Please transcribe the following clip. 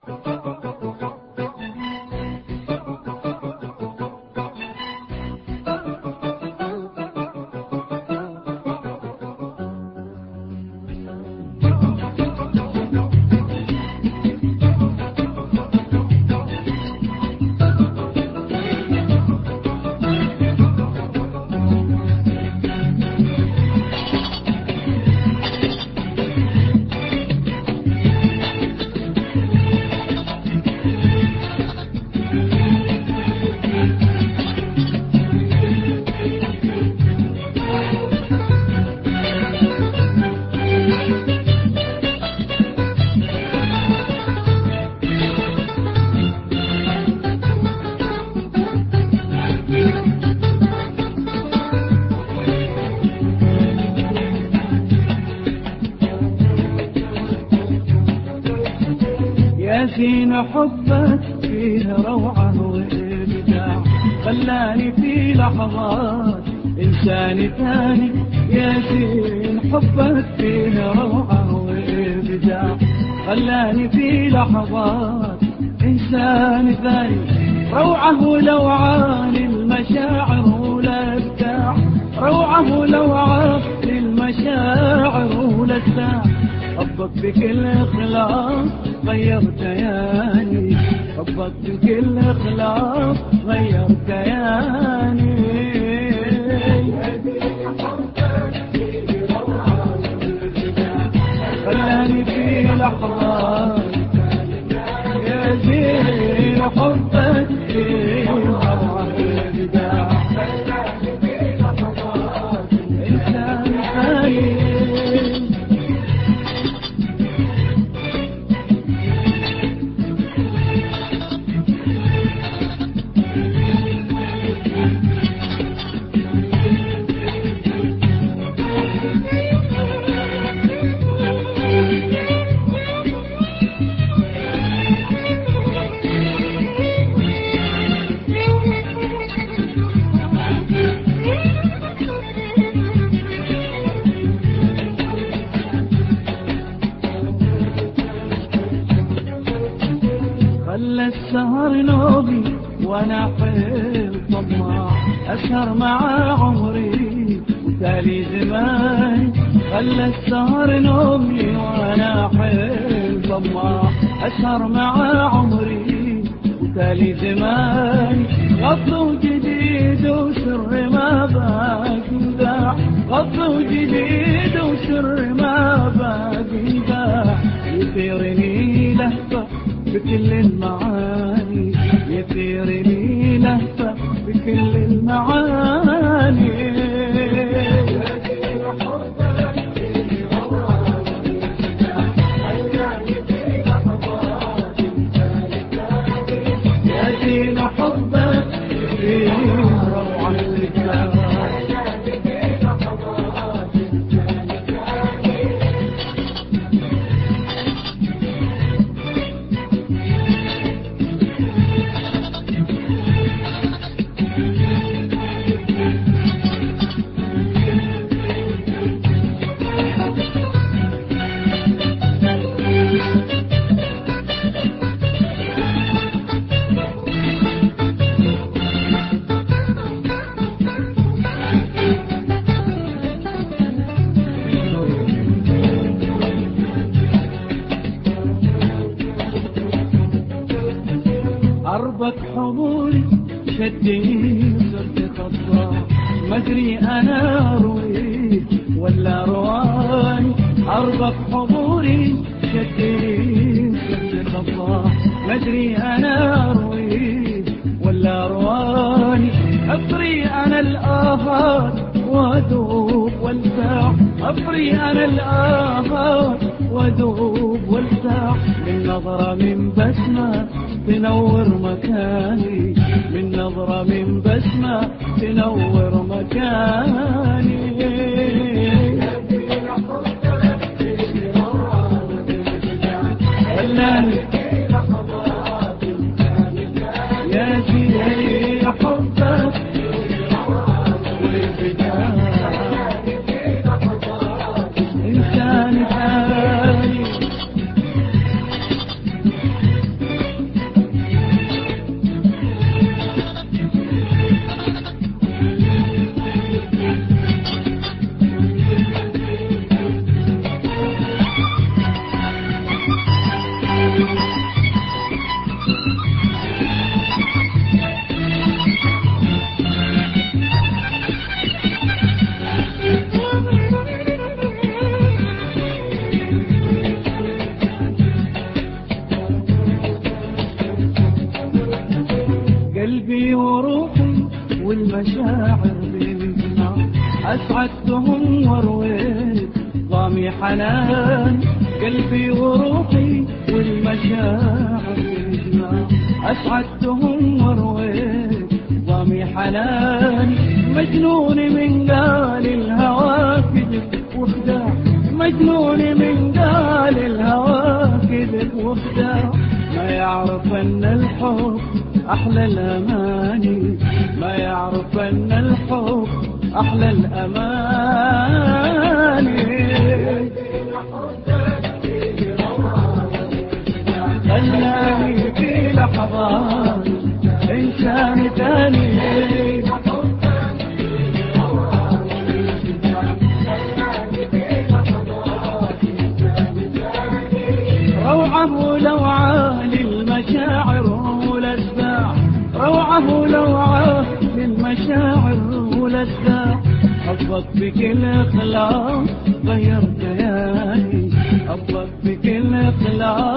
ياسين حبك فيه روعة وإبداع، خلاني في لحظات إنسان ثاني. ياسين حبك فيه روعة وإبداع، خلاني في لحظات إنسان ثاني. روعة ولوعة للمشاعر والإبداع، روعة ولوعة للمشاعر والإبداع. حبك بكل إخلاص غير كياني، حبك بكل إخلاص غير كياني. خلاني في لحظات يا زين حبك في روعة الإبداع، إنسان ثاني. خلى السهر نوبي وانا حيل طماع، اسهر مع عمري وتالي زماني. خلى السهر نوبي وانا حيل طماع، اسهر مع عمري وتالي زماني. غض جديد وسر ما باقي ذاع، غض جديد وسر ما باقي ذاع. يثيرني لهفة بكل المعاني، يثيرني لهفة بكل المعاني. ياسين حبك في روعة الإبداع. عربك حضوري شدني صرت خطا، ما ادري انا رويت ولا رواني. عربك حضوري شدني صرت خطا، ما ادري انا رويت ولا رواني. افري انا الآهات وادوب والساع، افري انا الآهات وادوب والساع. من نظرة من بسمة تنور مكاني، من نظرة من بسمة تنور مكاني. خلاني يا زين حبك والبداية، إنسان ثاني. قلبي وروحي والمشاعر بالجنان، أسعدتهم ورويت ضامي حنان. قلبي وروحي والمشاعر بالجنان، أسعدتهم ورويت ضامي حنان. مجنون من قال الهوى كذب وخداع، مجنون من قال الهوى كذب وخداع. ما يعرف ان الحب احلى الاماني، ما يعرف ان الحب احلى الاماني. خلاني في لحظات انسان ثاني، روعه لوعه للمشاعر والأسباع، روعه لوعه للمشاعر والأسباع. حبك بكل إخلاص غير كياني، حبك بكل إخلاص